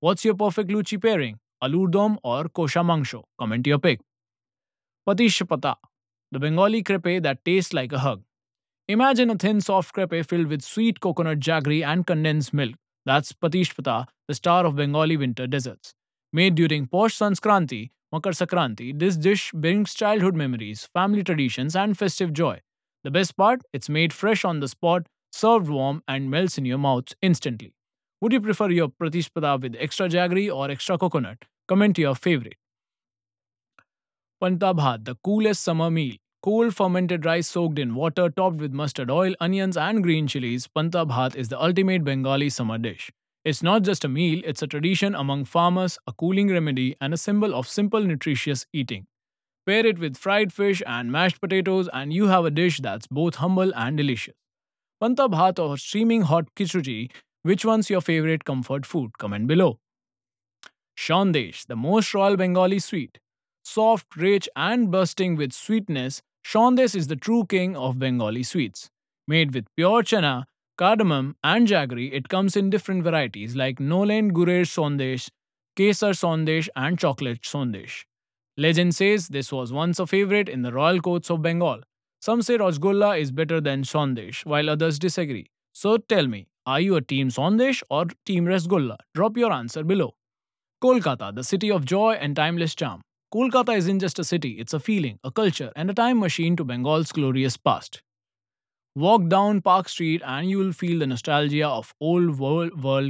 What's your perfect luchi pairing? Aloo dom or kosha mangsho? Comment your pick. Patishpata, the Bengali crepe that tastes like a hug. Imagine a thin, soft crepe filled with sweet coconut jaggery and condensed milk. That's Patishpata, the star of Bengali winter desserts. Made during Posh Sanskranti, Makar Sakranti, this dish brings childhood memories, family traditions, and festive joy. The best part? It's made fresh on the spot, served warm, and melts in your mouth instantly. Would you prefer your Pratishpada with extra jaggery or extra coconut? Comment your favorite. Panta Bhat, the coolest summer meal. Cold fermented rice soaked in water, topped with mustard oil, onions, and green chilies. Panta Bhat is the ultimate Bengali summer dish. It's not just a meal, it's a tradition among farmers, a cooling remedy, and a symbol of simple, nutritious eating. Pair it with fried fish and mashed potatoes, and you have a dish that's both humble and delicious. Panta Bhat or steaming hot khichdi, which one's your favorite comfort food? Comment below. Shandesh, the most royal Bengali sweet. Soft, rich, and bursting with sweetness, Shandesh is the true king of Bengali sweets. Made with pure chana, cardamom, and jaggery, it comes in different varieties like Nolen Gurer Sandesh, Kesar Sandesh, and Chocolate Sandesh. Legend says this was once a favorite in the royal courts of Bengal. Some say Rajgolla is better than Sandesh, while others disagree. So tell me, are you a team Sandesh or team Rasgulla? Drop your answer below. Kolkata, the city of joy and timeless charm. Kolkata isn't just a city, it's a feeling, a culture, and a time machine to Bengal's glorious past. Walk down Park Street and you will feel the nostalgia of old world